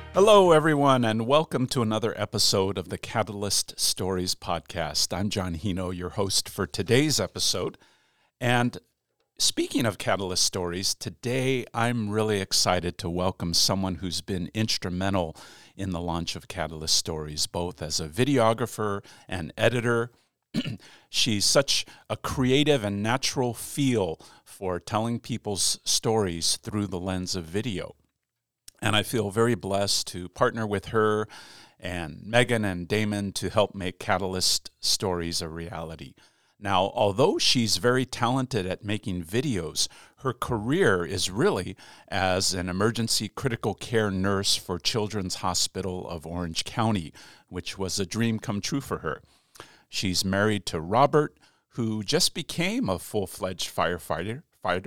Hello, everyone, and welcome to another episode of the Catalyst Stories podcast. I'm John Hino, your host for today's episode. And speaking of Catalyst Stories, today I'm really excited to welcome someone who's been instrumental in the launch of Catalyst Stories, both as a videographer and editor. She's such a creative and natural feel for telling people's stories through the lens of video. And I feel very blessed to partner with her and Megan and Damon to help make Catalyst Stories a reality. Now, although she's very talented at making videos, her career is really as an emergency critical care nurse for Children's Hospital of Orange County, which was a dream come true for her. She's married to Robert, who just became a full-fledged firefighter,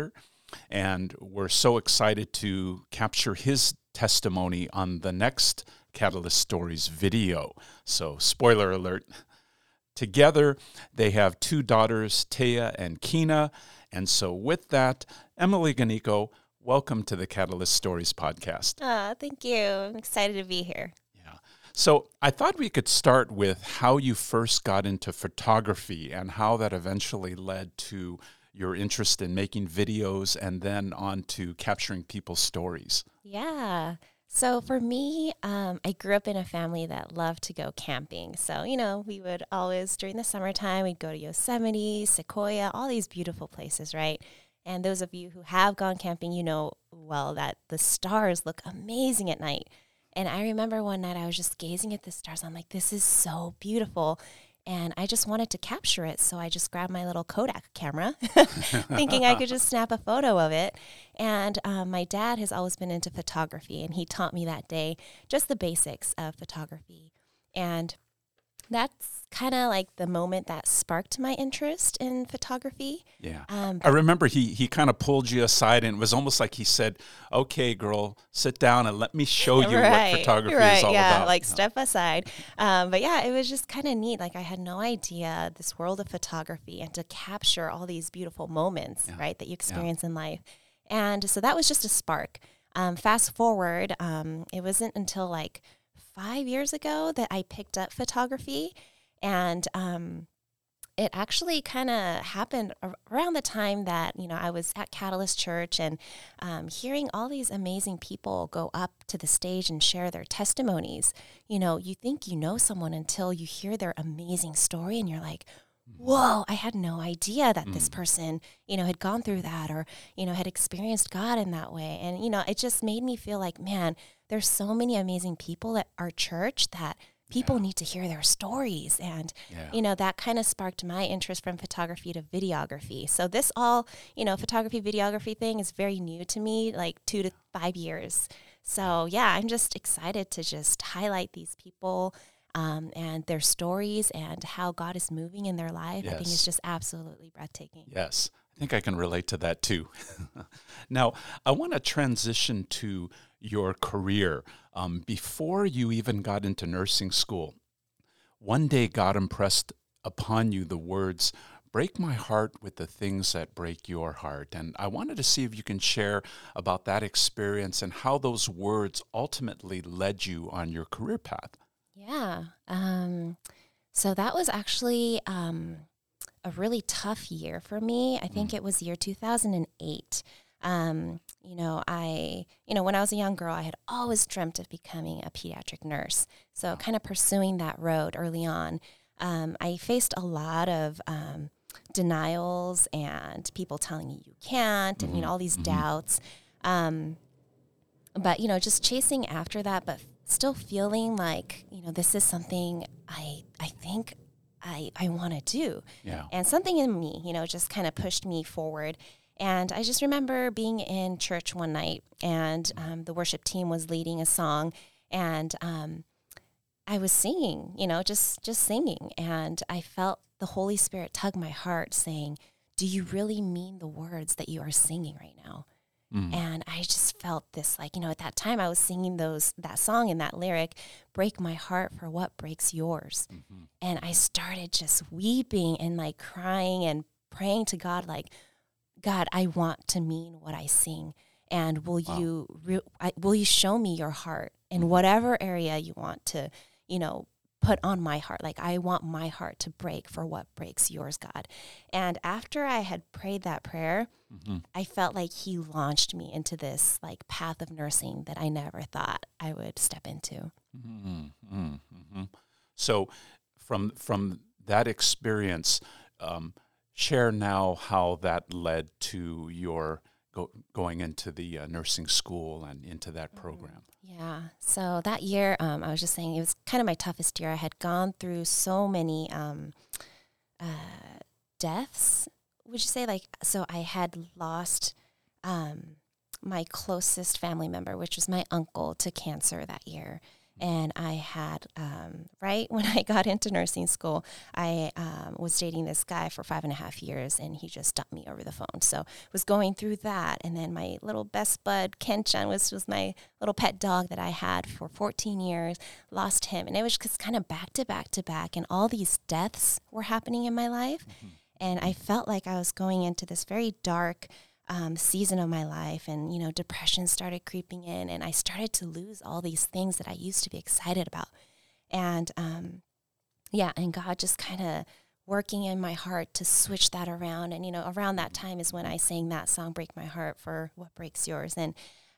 and we're so excited to capture his testimony on the next Catalyst Stories video. So, spoiler alert. Together, they have two daughters, Taya and Kina. And so with that, Emily Ganico, welcome to the Catalyst Stories podcast. Thank you. I'm excited to be here. Yeah. So I thought we could start with how you first got into photography and how that eventually led to your interest in making videos and then on to capturing people's stories. Yeah. So for me, I grew up in a family that loved to go camping. So, we would always, during the summertime, we'd go to Yosemite, Sequoia, all these beautiful places, right? And those of you who have gone camping, you know well that the stars look amazing at night. And I remember one night I was just gazing at the stars. I'm like, this is so beautiful. And I just wanted to capture it, so I just grabbed my little Kodak camera, thinking I could just snap a photo of it. And my dad has always been into photography, and he taught me that day just the basics of photography. And that's kind of like the moment that sparked my interest in photography. Yeah. I remember he kind of pulled you aside, and it was almost like he said, okay, girl, sit down and let me show you what photography is all about. Like step aside. But yeah, it was just kind of neat. Like I had no idea this world of photography and to capture all these beautiful moments, right, that you experience in life. And so that was just a spark. Fast forward, it wasn't until like 5 years ago that I picked up photography, and it actually kind of happened around the time that, I was at Catalyst Church and hearing all these amazing people go up to the stage and share their testimonies. You think you know someone until you hear their amazing story and you're like, whoa, I had no idea that this person, had gone through that or, had experienced God in that way. And, it just made me feel like, man, there's so many amazing people at our church that people need to hear their stories. And, that kind of sparked my interest from photography to videography. So this all, photography, videography thing is very new to me, like 2 to 5 years. So, I'm just excited to just highlight these people and their stories and how God is moving in their life. I think it's just absolutely breathtaking. Yes, I think I can relate to that too. Now, I want to transition to your career. Before you even got into nursing school, one day God impressed upon you the words, "Break my heart with the things that break your heart." And I wanted to see if you can share about that experience and how those words ultimately led you on your career path. Yeah. So that was actually a really tough year for me. I think it was year 2008. When I was a young girl, I had always dreamt of becoming a pediatric nurse. So kind of pursuing that road early on. I faced a lot of denials and people telling you can't and, all these doubts. But, just chasing after that, but still feeling like, this is something I think I want to do. Yeah. And something in me, just kind of pushed me forward. And I just remember being in church one night and the worship team was leading a song and I was singing, just singing. And I felt the Holy Spirit tug my heart saying, do you really mean the words that you are singing right now? And I just felt this, like, at that time I was singing that song and that lyric, break my heart for what breaks yours. And I started just weeping and like crying and praying to God, like, God, I want to mean what I sing. And will you show me your heart? in whatever area you want to, put on my heart. Like, I want my heart to break for what breaks yours, God. And after I had prayed that prayer, I felt like he launched me into this like path of nursing that I never thought I would step into. So from that experience, share now how that led to your going into the nursing school and into that program. Yeah. So that year, I was just saying, it was kind of my toughest year. I had gone through so many deaths, would you say? So I had lost my closest family member, which was my uncle, to cancer that year. And I had, right when I got into nursing school, I was dating this guy for 5.5 years, and he just dumped me over the phone. So was going through that. And then my little best bud, Ken-chan, was my little pet dog that I had for 14 years, lost him. And it was just kind of back to back to back. And all these deaths were happening in my life. And I felt like I was going into this very dark season of my life, and depression started creeping in, and I started to lose all these things that I used to be excited about. And and God just kind of working in my heart to switch that around. And around that time is when I sang that song, Break My Heart for What Breaks Yours. And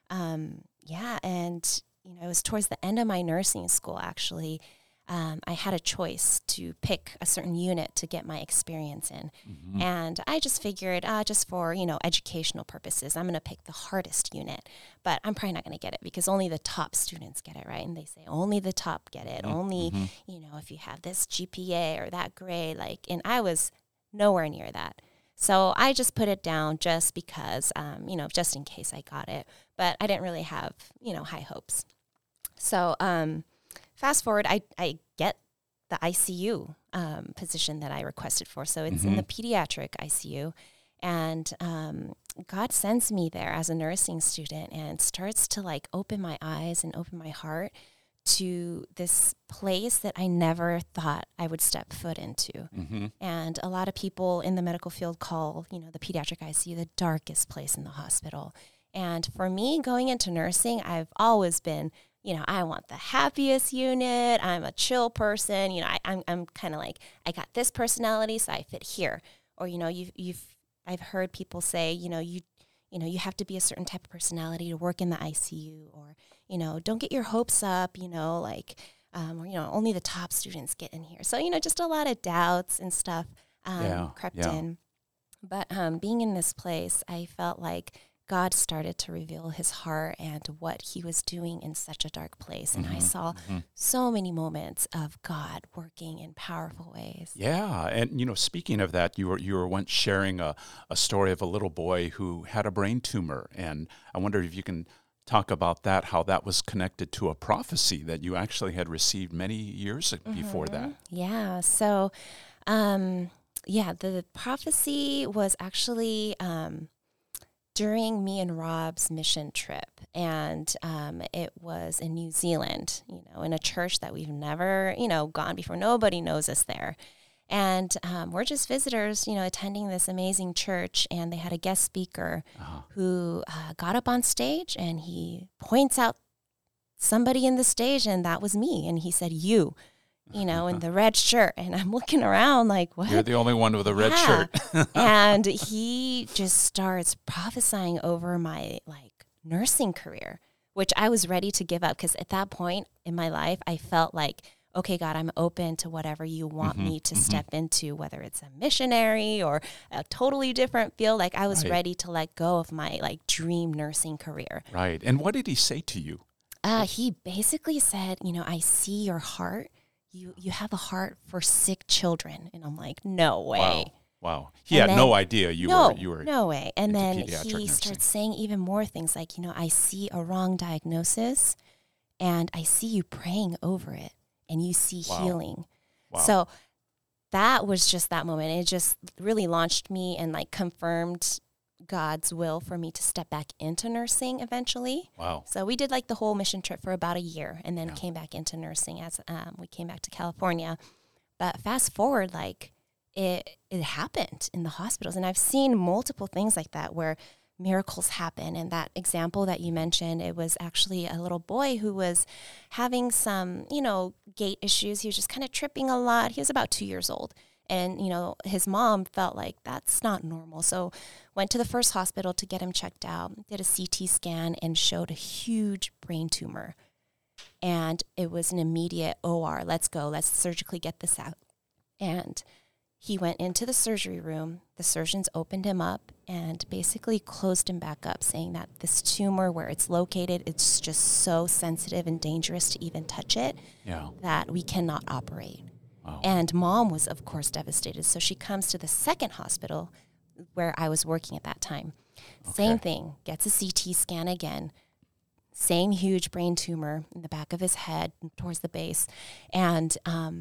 it was towards the end of my nursing school, actually. I had a choice to pick a certain unit to get my experience in. And I just figured, just for, educational purposes, I'm going to pick the hardest unit. But I'm probably not going to get it because only the top students get it, right? And they say only the top get it. Only, if you have this GPA or that grade, and I was nowhere near that. So I just put it down just because, just in case I got it. But I didn't really have, high hopes. So, fast forward, I get the ICU position that I requested for. So it's in the pediatric ICU. And God sends me there as a nursing student and starts to open my eyes and open my heart to this place that I never thought I would step foot into. And a lot of people in the medical field call, the pediatric ICU the darkest place in the hospital. And for me, going into nursing, I've always been, I want the happiest unit. I'm a chill person. I'm kind of like, I got this personality, so I fit here. Or, I've heard people say, you have to be a certain type of personality to work in the ICU, or, don't get your hopes up, only the top students get in here. So, just a lot of doubts and stuff crept in. But being in this place, I felt like God started to reveal his heart and what he was doing in such a dark place. And I saw so many moments of God working in powerful ways. Yeah. And, speaking of that, you were once sharing a story of a little boy who had a brain tumor. And I wonder if you can talk about that, how that was connected to a prophecy that you actually had received many years before that. Yeah. So, the prophecy was actually during me and Rob's mission trip, and it was in New Zealand, in a church that we've never, gone before. Nobody knows us there. And we're just visitors, attending this amazing church, and they had a guest speaker who got up on stage, and he points out somebody in the stage, and that was me. And he said, "You." In the red shirt. And I'm looking around like, what? You're the only one with a red shirt. And he just starts prophesying over my nursing career, which I was ready to give up. Because at that point in my life, I felt like, okay, God, I'm open to whatever you want me to step into, whether it's a missionary or a totally different field. I was ready to let go of my dream nursing career. Right. And what did he say to you? He basically said, I see your heart. You have a heart for sick children. And I'm like, no way. Wow. He had no idea you were no way. And then he nursing. starts saying even more things like, I see a wrong diagnosis, and I see you praying over it, and you see healing. Wow. So that was just that moment. It just really launched me and confirmed God's will for me to step back into nursing eventually. Wow. So we did the whole mission trip for about a year, and then came back into nursing as we came back to California. But fast forward, it happened in the hospitals. And I've seen multiple things like that where miracles happen. And that example that you mentioned, it was actually a little boy who was having some, gait issues. He was just kind of tripping a lot. He was about 2 years old. And, his mom felt like that's not normal. So went to the first hospital to get him checked out, did a CT scan and showed a huge brain tumor. And it was an immediate OR. Let's go. Let's surgically get this out. And he went into the surgery room. The surgeons opened him up and basically closed him back up, saying that this tumor, where it's located, it's just so sensitive and dangerous to even touch it that we cannot operate. Wow. And mom was, of course, devastated. So she comes to the second hospital where I was working at that time. Okay. Same thing, gets a CT scan again. Same huge brain tumor in the back of his head towards the base. And,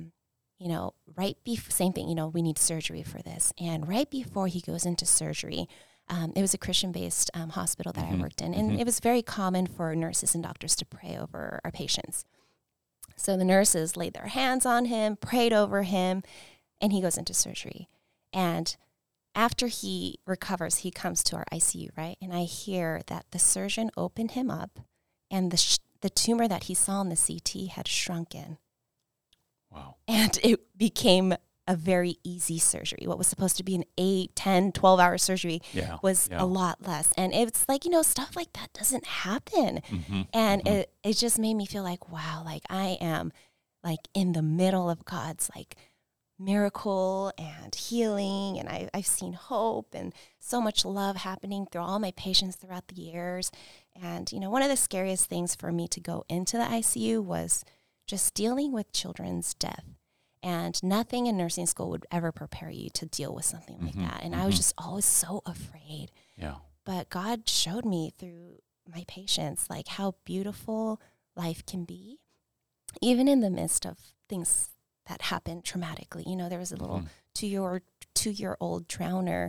same thing, we need surgery for this. And right before he goes into surgery, it was a Christian-based hospital that I worked in. And it was very common for nurses and doctors to pray over our patients. So the nurses laid their hands on him, prayed over him, and he goes into surgery. And after he recovers, he comes to our ICU, right? And I hear that the surgeon opened him up, and the tumor that he saw in the CT had shrunken. Wow. And it became a very easy surgery. What was supposed to be an 8, 10, 12-hour surgery was a lot less. And it's like, stuff like that doesn't happen. And it just made me feel like, wow, like I am like in the middle of God's like miracle and healing. And I've seen hope and so much love happening through all my patients throughout the years. And, one of the scariest things for me to go into the ICU was just dealing with children's death. And nothing in nursing school would ever prepare you to deal with something like that. And I was just always so afraid. Yeah. But God showed me through my patients, like how beautiful life can be, even in the midst of things that happen traumatically. There was a little 2-year-old drowner,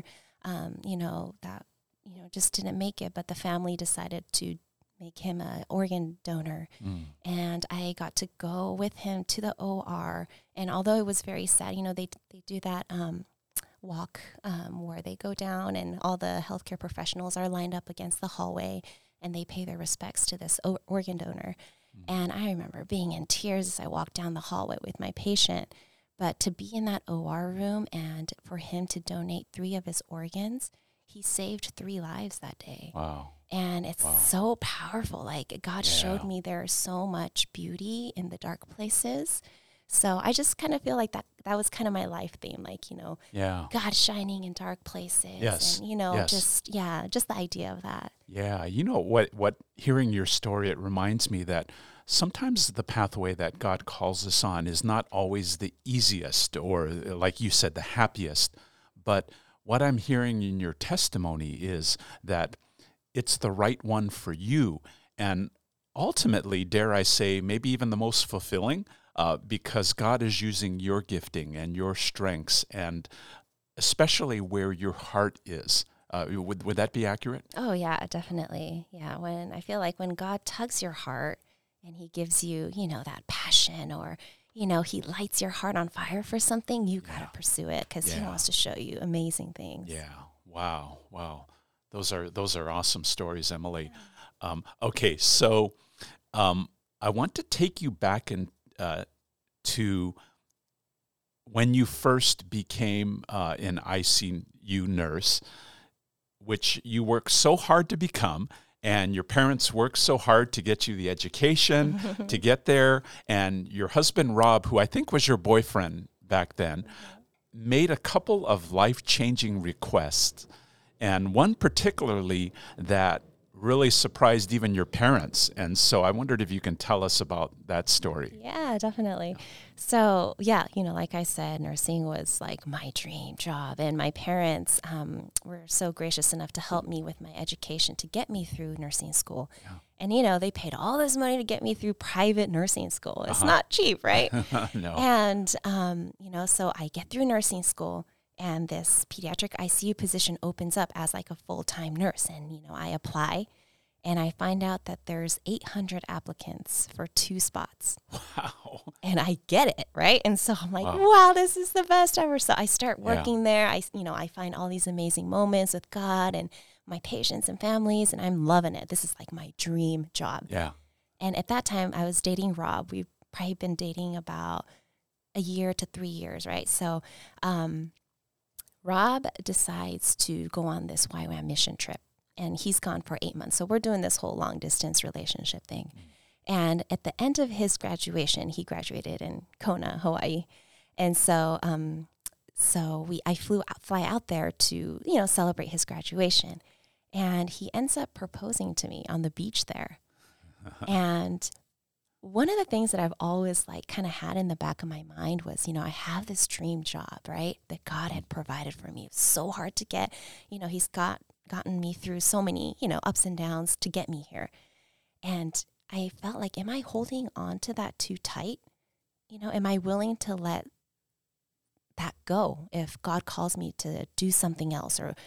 that, just didn't make it, but the family decided to make him an organ donor. And I got to go with him to the OR. And although it was very sad, they do that walk where they go down and all the healthcare professionals are lined up against the hallway and they pay their respects to this organ donor. And I remember being in tears as I walked down the hallway with my patient. But to be in that OR room and for him to donate 3 of his organs, he saved 3 lives that day. Wow. And it's so powerful. Like God showed me there's so much beauty in the dark places. So I just kind of feel like that was kind of my life theme, like, God shining in dark places. Yes. And, just the idea of that. Yeah. What hearing your story, it reminds me that sometimes the pathway that God calls us on is not always the easiest or, like you said, the happiest. But what I'm hearing in your testimony is that it's the right one for you. And ultimately, dare I say, maybe even the most fulfilling, because God is using your gifting and your strengths, and especially where your heart is. Would that be accurate? Oh, yeah, definitely. Yeah, when I feel like when God tugs your heart and he gives you, that passion, or, he lights your heart on fire for something, you got to pursue it because he wants to show you amazing things. Yeah. Wow. Those are awesome stories, Emily. Okay, so I want to take you back to when you first became an ICU nurse, which you worked so hard to become, and your parents worked so hard to get you the education to get there, and your husband, Rob, who I think was your boyfriend back then, made a couple of life-changing requests. And one particularly that really surprised even your parents. And so I wondered if you can tell us about that story. Yeah, definitely. So, like I said, nursing was like my dream job. And my parents were so gracious enough to help me with my education to get me through nursing school. Yeah. And, they paid all this money to get me through private nursing school. It's not cheap, right? No. And, so I get through nursing school. And this pediatric ICU position opens up as like a full-time nurse. And, I apply and I find out that there's 800 applicants for 2 spots. Wow. And I get it, right? And so I'm like, wow, this is the best ever. So I start working there. I find all these amazing moments with God and my patients and families, and I'm loving it. This is like my dream job. Yeah. And at that time, I was dating Rob. We've probably been dating about a year to 3 years, right? So Rob decides to go on this YWAM mission trip, and he's gone for 8 months. So we're doing this whole long distance relationship thing. And at the end of his graduation, he graduated in Kona, Hawaii. And so I fly out there to, celebrate his graduation. And he ends up proposing to me on the beach there. And one of the things that I've always kind of had in the back of my mind was, I have this dream job, right? That God had provided for me. It's so hard to get, he's gotten me through so many, ups and downs to get me here. And I felt like, am I holding on to that too tight? Am I willing to let that go if God calls me to do something else? Or,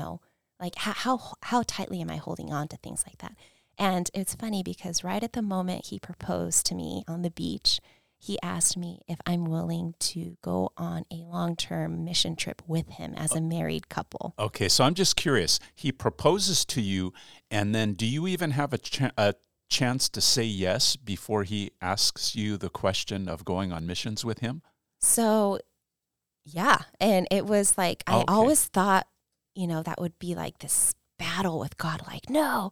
how tightly am I holding on to things like that? And it's funny because right at the moment he proposed to me on the beach, he asked me if I'm willing to go on a long-term mission trip with him as a married couple. Okay, so I'm just curious. He proposes to you, and then do you even have a chance to say yes before he asks you the question of going on missions with him? So, yeah. And it was like, I always thought, that would be like this battle with God, like, no,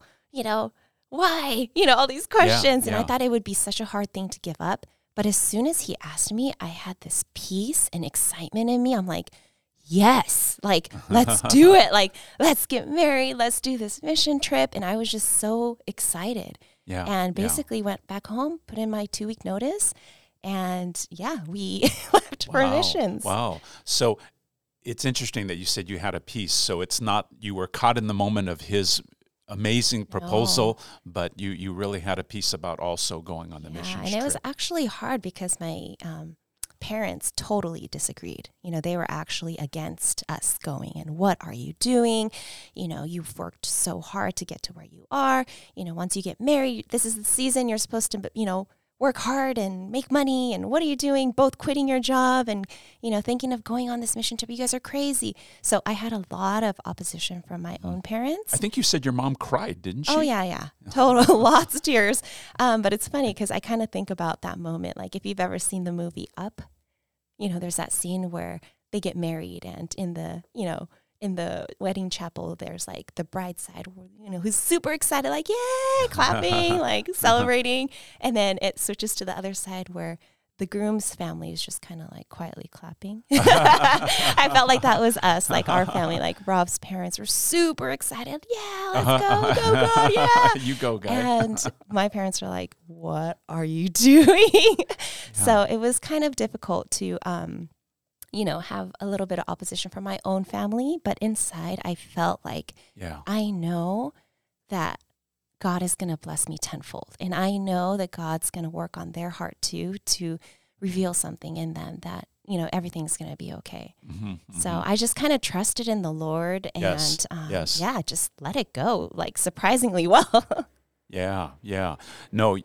why? All these questions. And I thought it would be such a hard thing to give up. But as soon as he asked me, I had this peace and excitement in me. I'm like, yes, let's do it. Let's get married. Let's do this mission trip. And I was just so excited. Yeah. And basically went back home, put in my 2-week notice. And we left for missions. Wow. So it's interesting that you said you had a peace. So it's not, you were caught in the moment of his amazing proposal, but you really had a peace about also going on the mission trip. And it was actually hard because my parents totally disagreed. They were actually against us going. And what are you doing? You've worked so hard to get to where you are. Once you get married, this is the season you're supposed to, work hard and make money. And what are you doing? Both quitting your job and, thinking of going on this mission trip. You guys are crazy. So I had a lot of opposition from my own parents. I think you said your mom cried, didn't she? Oh, yeah. Total, lots of tears. But it's funny because I kind of think about that moment. Like if you've ever seen the movie Up, there's that scene where they get married and in the wedding chapel, there's like the bride's side, who's super excited, like, yay, clapping, like celebrating. And then it switches to the other side where the groom's family is just kind of like quietly clapping. I felt like that was us, like our family, like Rob's parents were super excited. Yeah, let's go, yeah. You go, guy. And my parents were like, what are you doing? So it was kind of difficult to, have a little bit of opposition from my own family, but inside I felt like I know that God is going to bless me tenfold. And I know that God's going to work on their heart too, to reveal something in them that, everything's going to be okay. So I just kind of trusted in the Lord and just let it go, like surprisingly well. Yeah. No,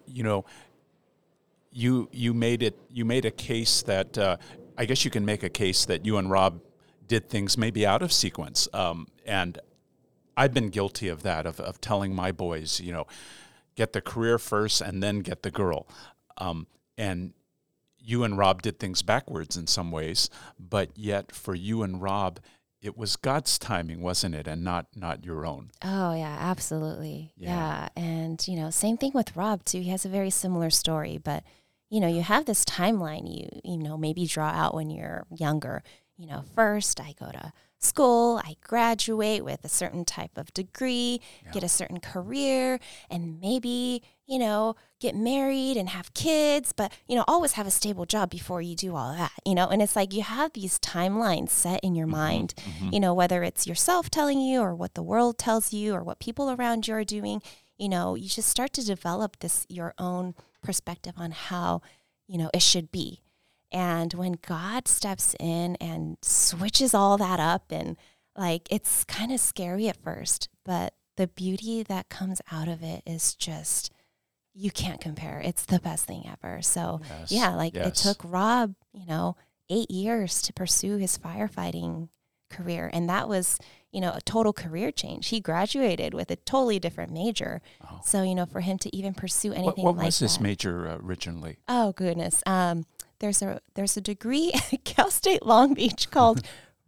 you made a case that, I guess you can make a case that you and Rob did things maybe out of sequence. And I've been guilty of that, of telling my boys, get the career first and then get the girl. And you and Rob did things backwards in some ways, but yet for you and Rob, it was God's timing, wasn't it? And not your own. Oh, yeah, absolutely. Yeah. And, same thing with Rob, too. He has a very similar story, but you have this timeline you maybe draw out when you're younger. First I go to school, I graduate with a certain type of degree, get a certain career, and maybe, get married and have kids, but, always have a stable job before you do all that, and it's like you have these timelines set in your mind, whether it's yourself telling you or what the world tells you or what people around you are doing, you just start to develop your own perspective on how, it should be. And when God steps in and switches all that up and it's kind of scary at first, but the beauty that comes out of it is just, you can't compare. It's the best thing ever. So it took Rob, 8 years to pursue his firefighting career. And that was, a total career change. He graduated with a totally different major. Oh. So, for him to even pursue anything what like was this that. major originally? Oh, goodness. There's a degree at Cal State Long Beach called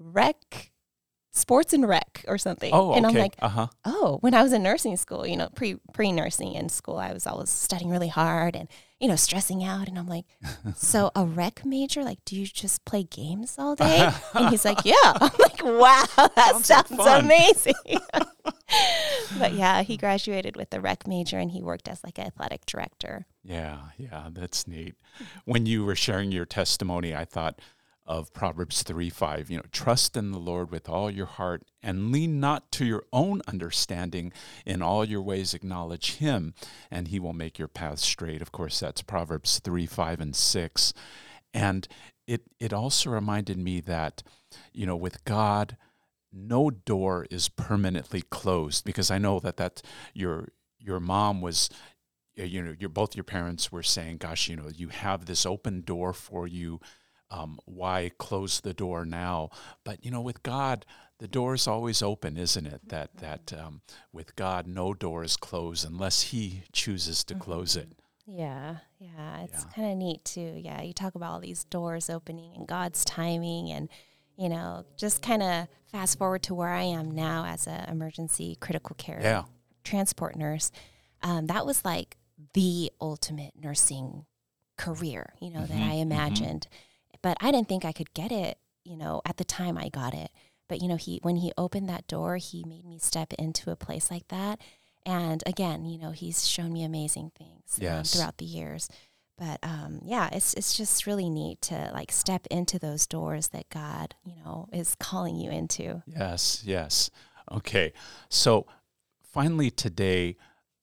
sports and rec or something. Oh, okay. And I'm like, uh-huh. oh, when I was in nursing school, pre-nursing in school, I was studying really hard and, stressing out. And I'm like, so a rec major, like, do you just play games all day? And he's like, yeah. I'm like, wow, that sounds amazing. But yeah, he graduated with the rec major and he worked as like an athletic director. Yeah, that's neat. When you were sharing your testimony, I thought of Proverbs 3:5, trust in the Lord with all your heart and lean not to your own understanding. In all your ways acknowledge him, and he will make your path straight. Of course, that's Proverbs 3:5 and 6. And it also reminded me that, with God, no door is permanently closed, because I know that your mom was, both your parents were saying, gosh, you have this open door for you. Why close the door now? But, with God, the door is always open, isn't it? That with God, no door is closed unless he chooses to close it. Yeah. It's kind of neat too. Yeah, you talk about all these doors opening and God's timing and, just kind of fast forward to where I am now as an emergency critical care transport nurse. That was like the ultimate nursing career, that I imagined. But I didn't think I could get it, at the time I got it. But, when he opened that door, he made me step into a place like that. And again, he's shown me amazing things throughout the years. But, it's just really neat to like step into those doors that God, is calling you into. Yes. Okay. So finally today,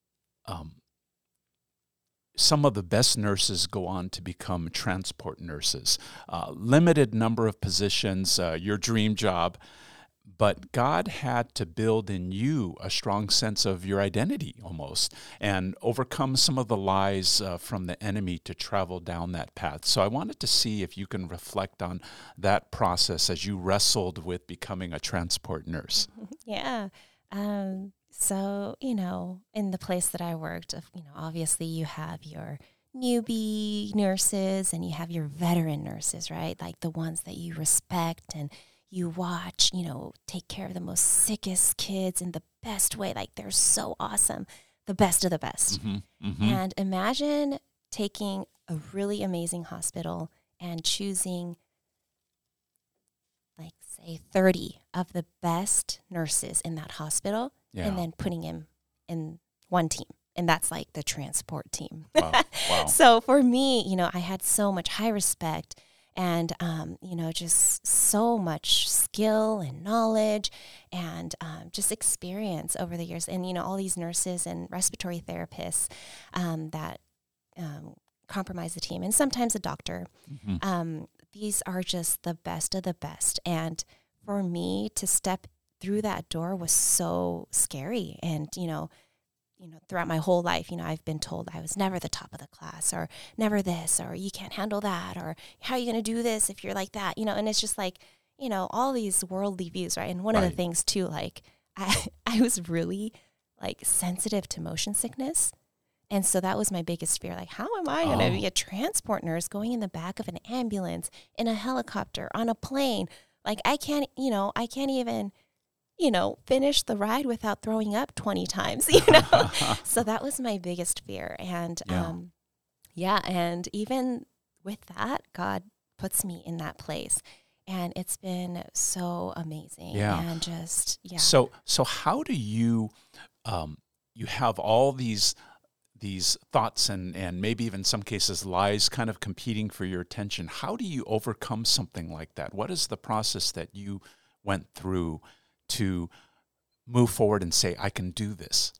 some of the best nurses go on to become transport nurses. Limited number of positions, your dream job, but God had to build in you a strong sense of your identity almost and overcome some of the lies from the enemy to travel down that path. So I wanted to see if you can reflect on that process as you wrestled with becoming a transport nurse. Yeah. So, in the place that I worked, obviously you have your newbie nurses and you have your veteran nurses, right? Like the ones that you respect and you watch, take care of the most sickest kids in the best way. Like they're so awesome, the best of the best. And imagine taking a really amazing hospital and choosing like say 30 of the best nurses in that hospital and then putting him in one team. And that's like the transport team. Wow. So for me, I had so much high respect and, just so much skill and knowledge and just experience over the years. And, all these nurses and respiratory therapists that compromise the team and sometimes a doctor. These are just the best of the best. And for me to step through that door was so scary. And, throughout my whole life, I've been told I was never the top of the class or never this, or you can't handle that, or how are you going to do this if you're like that, and it's just like, all these worldly views, right? And one of the things too, like I was really like sensitive to motion sickness. And so that was my biggest fear. Like, how am I going to be a transport nurse going in the back of an ambulance, in a helicopter, on a plane? Like, I can't even, finish the ride without throwing up 20 times, So that was my biggest fear. And, and even with that, God puts me in that place. And it's been so amazing. Yeah. And just, So how do you, you have all these thoughts and maybe even some cases lies kind of competing for your attention. How do you overcome something like that? What is the process that you went through to move forward and say, I can do this?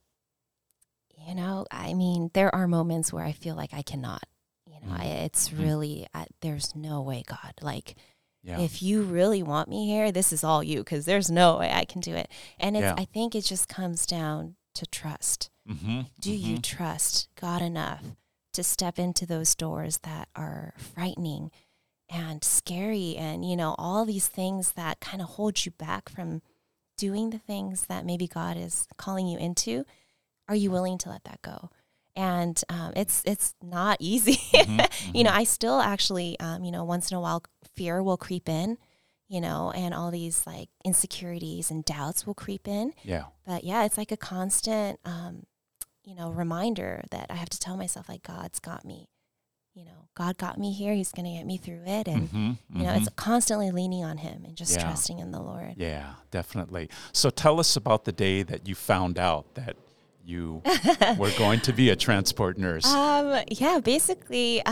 There are moments where I feel like I cannot. It's really, there's no way, God. Like, if you really want me here, this is all you, because there's no way I can do it. And I think it just comes down to trust. Do you trust God enough to step into those doors that are frightening and scary and, all these things that kind of hold you back from doing the things that maybe God is calling you into, are you willing to let that go? And it's not easy. You know, I still actually, you know, once in a while, fear will creep in, you know, and all these like insecurities and doubts will creep in. Yeah. But yeah, it's like a constant, you know, reminder that I have to tell myself, like, God's got me. You know, God got me here. He's going to get me through it. And, you know, it's constantly leaning on him and just trusting in the Lord. Yeah, definitely. So tell us about the day that you found out that you were going to be a transport nurse. Yeah, basically,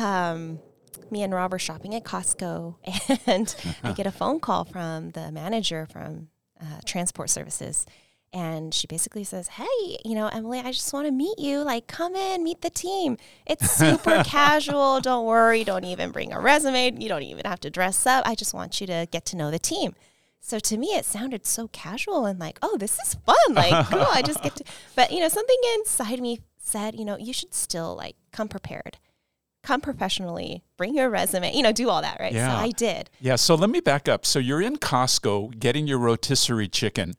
me and Rob were shopping at Costco, and I get a phone call from the manager from Transport Services. And she basically says, hey, you know, Emily, I just want to meet you. Like, come in, meet the team. It's super casual. Don't worry. Don't even bring a resume. You don't even have to dress up. I just want you to get to know the team. So to me, it sounded so casual and like, oh, this is fun. Like, cool. I just get to, but, you know, something inside me said, you know, you should still like come prepared. Come professionally, bring your resume, you know, do all that, right? Yeah. So I did. Yeah, so let me back up. So you're in Costco getting your rotisserie chicken,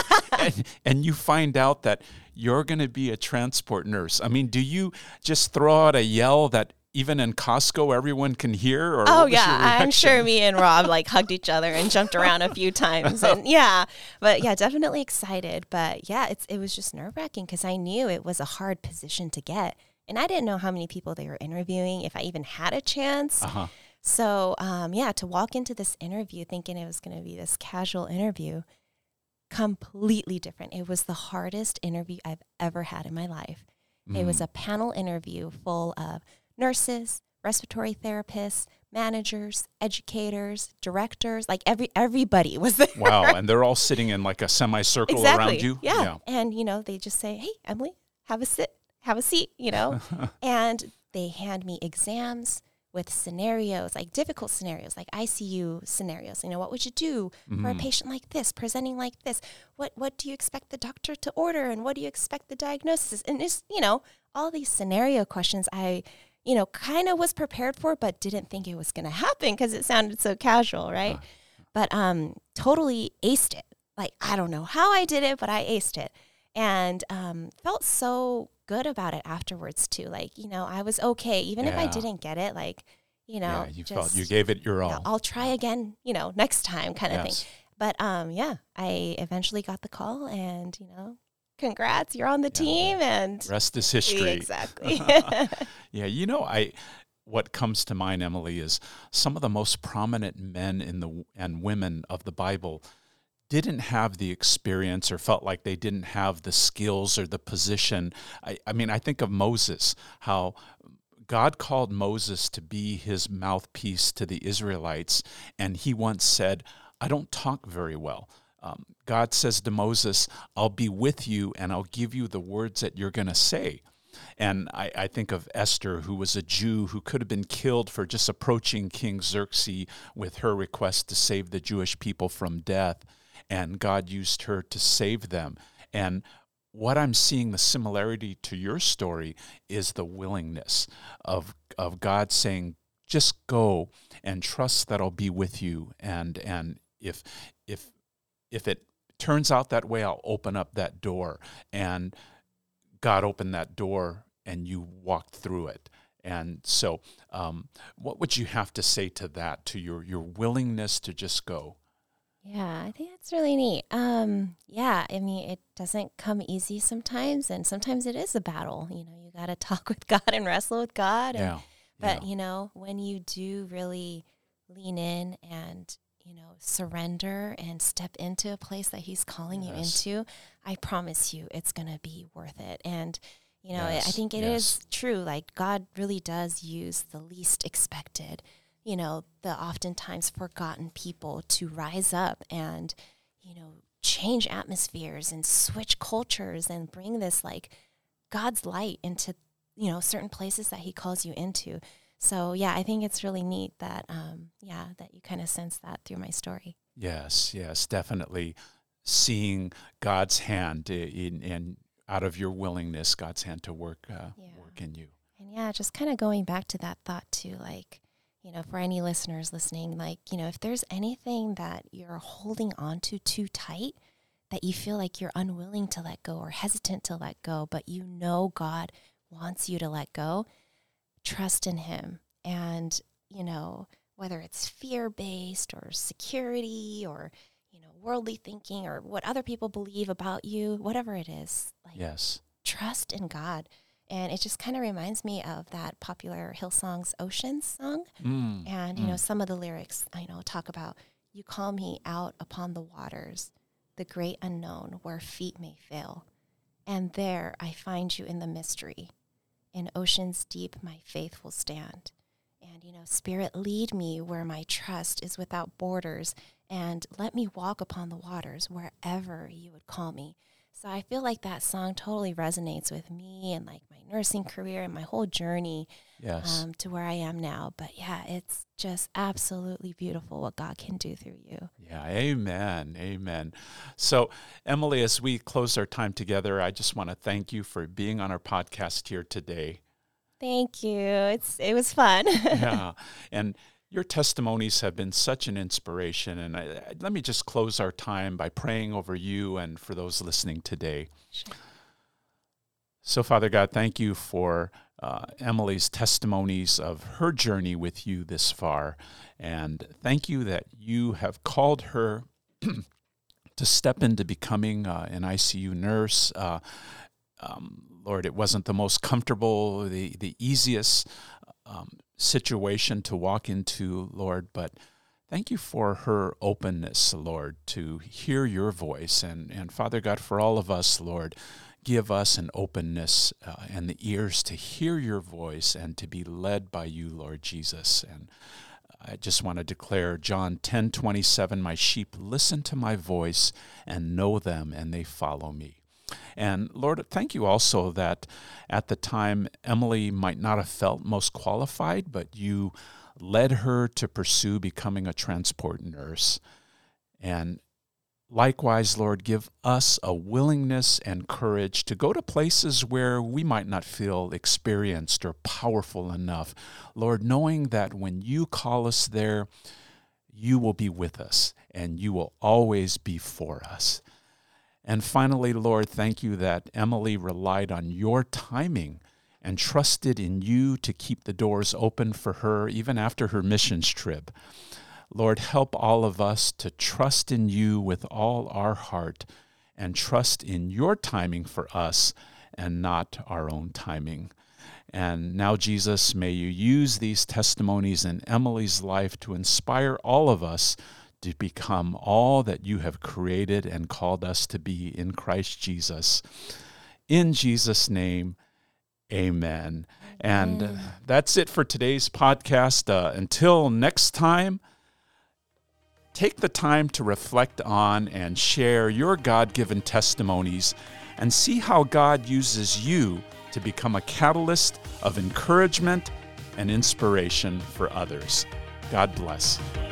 and you find out that you're going to be a transport nurse. I mean, do you just throw out a yell that even in Costco everyone can hear? Or oh, yeah, I'm sure me and Rob like hugged each other and jumped around a few times. And yeah, but yeah, definitely excited. But yeah, it was just nerve-wracking because I knew it was a hard position to get. And I didn't know how many people they were interviewing, if I even had a chance. So, yeah, to walk into this interview thinking it was going to be this casual interview, completely different. It was the hardest interview I've ever had in my life. It was a panel interview full of nurses, respiratory therapists, managers, educators, directors, like everybody was there. Wow, and they're all sitting in like a semicircle around you? Yeah. And, you know, they just say, hey, Emily, have a seat, you know, and they hand me exams with scenarios, like difficult scenarios, like ICU scenarios. You know, what would you do for a patient like this, presenting like this? What do you expect the doctor to order? And what do you expect the diagnosis? And it's, you know, all these scenario questions I, you know, kind of was prepared for, but didn't think it was going to happen because it sounded so casual, right? But totally aced it. Like, I don't know how I did it, but I aced it. And felt so good about it afterwards too. Like, you know, I was okay. Even if I didn't get it, like, you know, you felt you gave it your all. Yeah, I'll try again, you know, next time kind of thing. But yeah, I eventually got the call and, you know, congrats, you're on the team. And rest is history. Exactly. Yeah, you know, what comes to mind, Emily, is some of the most prominent men and women of the Bible didn't have the experience or felt like they didn't have the skills or the position. I mean, I think of Moses, how God called Moses to be his mouthpiece to the Israelites, and he once said, I don't talk very well. God says to Moses, I'll be with you and I'll give you the words that you're going to say. And I think of Esther, who was a Jew who could have been killed for just approaching King Xerxes with her request to save the Jewish people from death. And God used her to save them. And what I'm seeing, the similarity to your story, is the willingness of God saying, just go and trust that I'll be with you. And if it turns out that way, I'll open up that door. And God opened that door and you walked through it. And so what would you have to say to that, to your willingness to just go? Yeah, I think that's really neat. Yeah, I mean, it doesn't come easy sometimes, and sometimes it is a battle. You know, you got to talk with God and wrestle with God. But, you know, when you do really lean in and, you know, surrender and step into a place that he's calling you into, I promise you it's going to be worth it. And, you know, I think it is true. Like, God really does use the least expected, you know, the oftentimes forgotten people to rise up and, you know, change atmospheres and switch cultures and bring this like God's light into, you know, certain places that he calls you into. So, yeah, I think it's really neat that, that you kind of sense that through my story. Yes, definitely seeing God's hand in out of your willingness, God's hand to work in you. And just kind of going back to that thought too, like, you know, for any listeners listening, like, you know, if there's anything that you're holding on to too tight, that you feel like you're unwilling to let go or hesitant to let go, but you know God wants you to let go, trust in him. And, whether it's fear-based or security or, worldly thinking or what other people believe about you, whatever it is, yes, trust in God. And it just kind of reminds me of that popular Hillsong's Oceans song. And, some of the lyrics, talk about, you call me out upon the waters, the great unknown where feet may fail. And there I find you in the mystery. In oceans deep my faith will stand. And, Spirit, lead me where my trust is without borders, and let me walk upon the waters wherever you would call me. So I feel like that song totally resonates with me and like my nursing career and my whole journey to where I am now. But yeah, it's just absolutely beautiful what God can do through you. Yeah, amen, amen. So Emily, as we close our time together, I just want to thank you for being on our podcast here today. Thank you. It was fun. Yeah, and your testimonies have been such an inspiration, and let me just close our time by praying over you and for those listening today. Sure. So, Father God, thank you for Emily's testimonies of her journey with you this far, and thank you that you have called her to step into becoming an ICU nurse. Lord, it wasn't the most comfortable, the easiest situation to walk into, Lord, but thank you for her openness, Lord, to hear your voice. And Father God, for all of us, Lord, give us an openness and the ears to hear your voice and to be led by you, Lord Jesus. And I just want to declare John 10:27, my sheep listen to my voice and know them, and they follow me. And Lord, thank you also that at the time Emily might not have felt most qualified, but you led her to pursue becoming a transport nurse. And likewise, Lord, give us a willingness and courage to go to places where we might not feel experienced or powerful enough. Lord, knowing that when you call us there, you will be with us and you will always be for us. And finally, Lord, thank you that Emily relied on your timing and trusted in you to keep the doors open for her even after her missions trip. Lord, help all of us to trust in you with all our heart and trust in your timing for us and not our own timing. And now, Jesus, may you use these testimonies in Emily's life to inspire all of us to become all that you have created and called us to be in Christ Jesus. In Jesus' name, amen. And that's it for today's podcast. Until next time, take the time to reflect on and share your God-given testimonies and see how God uses you to become a catalyst of encouragement and inspiration for others. God bless.